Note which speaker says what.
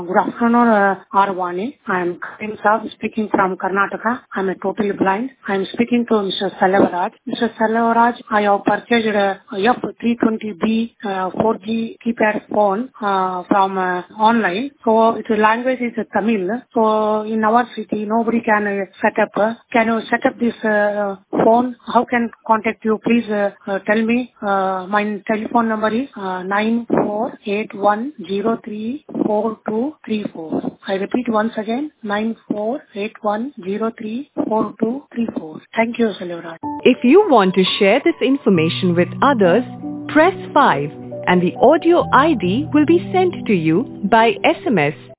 Speaker 1: Good afternoon, Arvani. I am Karim Saab speaking from Karnataka. I am totally blind. I am speaking to Mr. Salavaraj. Mr. Salavaraj, I have purchased a F320B 4G keypad phone from online. So its language is Tamil. So in our city, nobody can set up. Can you set up this phone? How can contact you? Please tell me. My telephone number is 9481034234. I repeat once again, 9481034234. Thank you, Salavaraj.
Speaker 2: If you want to share this information with others, press 5 and the audio ID will be sent to you by SMS